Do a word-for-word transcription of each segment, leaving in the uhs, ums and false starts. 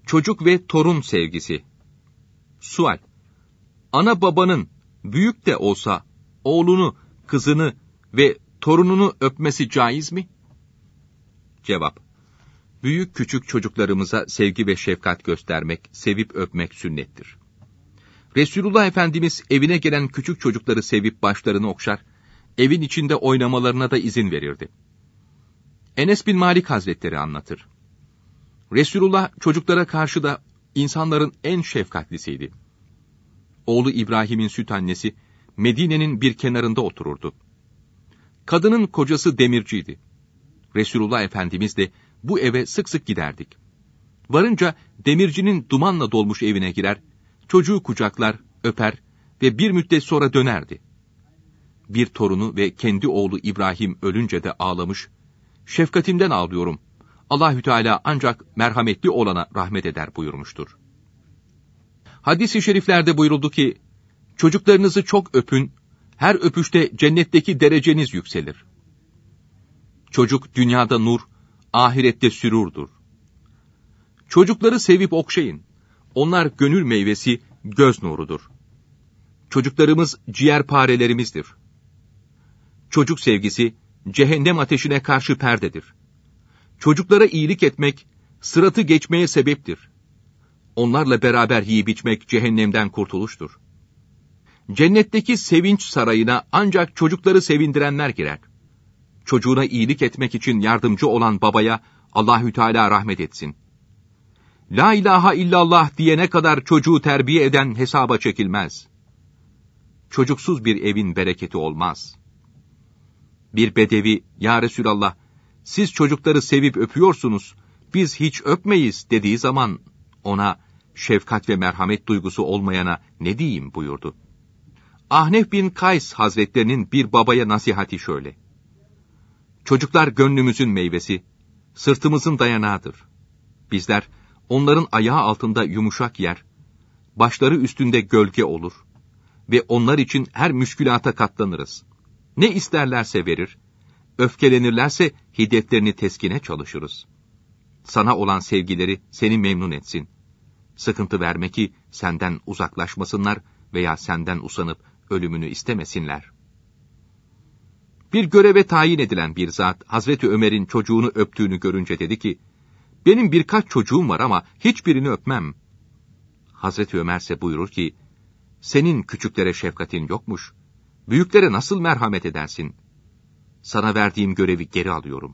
Çocuk ve torun sevgisi. Sual: Ana babanın büyük de olsa oğlunu, kızını ve torununu öpmesi caiz mi? Cevap: Büyük küçük çocuklarımıza sevgi ve şefkat göstermek, sevip öpmek sünnettir. Resulullah Efendimiz evine gelen küçük çocukları sevip başlarını okşar, evin içinde oynamalarına da izin verirdi. Enes bin Malik Hazretleri anlatır. Resulullah çocuklara karşı da insanların en şefkatlisiydi. Oğlu İbrahim'in süt annesi Medine'nin bir kenarında otururdu. Kadının kocası demirciydi. Resulullah Efendimiz de bu eve sık sık giderdik. Varınca demircinin dumanla dolmuş evine girer, çocuğu kucaklar, öper ve bir müddet sonra dönerdi. Bir torunu ve kendi oğlu İbrahim ölünce de ağlamış, şefkatimden ağlıyorum, Allahü Teala ancak merhametli olana rahmet eder buyurmuştur. Hadis-i şeriflerde buyuruldu ki, çocuklarınızı çok öpün, her öpüşte cennetteki dereceniz yükselir. Çocuk dünyada nur, ahirette sürurdur. Çocukları sevip okşayın, onlar gönül meyvesi, göz nurudur. Çocuklarımız ciğerparelerimizdir. Çocuk sevgisi, cehennem ateşine karşı perdedir. Çocuklara iyilik etmek, sıratı geçmeye sebeptir. Onlarla beraber yiyip içmek cehennemden kurtuluştur. Cennetteki sevinç sarayına ancak çocukları sevindirenler girer. Çocuğuna iyilik etmek için yardımcı olan babaya Allahü Teala rahmet etsin. La ilahe illallah diyene kadar çocuğu terbiye eden hesaba çekilmez. Çocuksuz bir evin bereketi olmaz. Bir bedevi, ya Resulallah, siz çocukları sevip öpüyorsunuz, biz hiç öpmeyiz dediği zaman ona şefkat ve merhamet duygusu olmayana ne diyeyim buyurdu. Ahnef bin Kays Hazretlerinin bir babaya nasihati şöyle: Çocuklar gönlümüzün meyvesi, sırtımızın dayanağıdır. Bizler onların ayağı altında yumuşak yer, başları üstünde gölge olur ve onlar için her müşkülata katlanırız. Ne isterlerse verir, öfkelenirlerse hiddetlerini teskine çalışırız. Sana olan sevgileri seni memnun etsin. Sıkıntı verme ki senden uzaklaşmasınlar veya senden usanıp ölümünü istemesinler. Bir göreve tayin edilen bir zat, Hazreti Ömer'in çocuğunu öptüğünü görünce dedi ki, benim birkaç çocuğum var ama hiçbirini öpmem. Hazreti Ömer ise buyurur ki, senin küçüklere şefkatin yokmuş, büyüklere nasıl merhamet edersin? Sana verdiğim görevi geri alıyorum.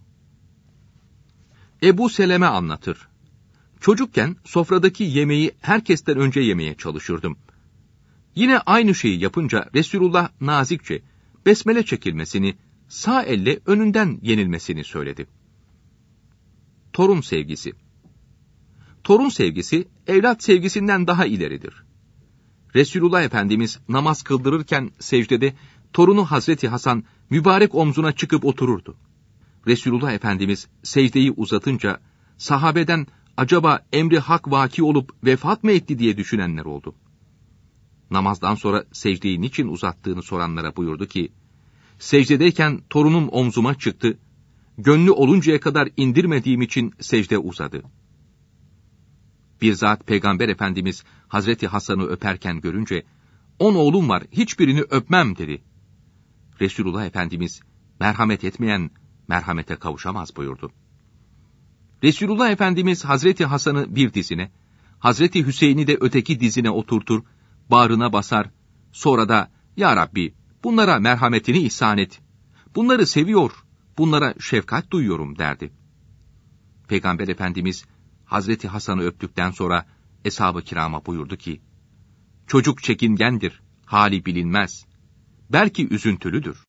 Ebu Seleme anlatır. Çocukken sofradaki yemeği herkesten önce yemeye çalışırdım. Yine aynı şeyi yapınca Resulullah nazikçe besmele çekilmesini, sağ elle önünden yenilmesini söyledi. Torun sevgisi. Torun sevgisi, evlat sevgisinden daha ileridir. Resulullah Efendimiz namaz kıldırırken secdede torunu Hazreti Hasan mübarek omzuna çıkıp otururdu. Resulullah Efendimiz secdeyi uzatınca sahabeden acaba emri hak vaki olup vefat mı etti diye düşünenler oldu. Namazdan sonra secdeyi niçin uzattığını soranlara buyurdu ki, secdedeyken torunum omzuma çıktı, gönlü oluncaya kadar indirmediğim için secde uzadı. Bir zat Peygamber Efendimiz Hazreti Hasan'ı öperken görünce, on oğlum var, hiçbirini öpmem dedi. Resulullah Efendimiz, merhamet etmeyen merhamete kavuşamaz buyurdu. Resulullah Efendimiz Hazreti Hasan'ı bir dizine, Hazreti Hüseyin'i de öteki dizine oturtur, bağrına basar, sonra da, Ya Rabbi, bunlara merhametini ihsan et, bunları seviyor, bunlara şefkat duyuyorum derdi. Peygamber Efendimiz, Hazreti Hasan'ı öptükten sonra, eshab-ı kirama buyurdu ki, çocuk çekingendir, hali bilinmez, belki üzüntülüdür.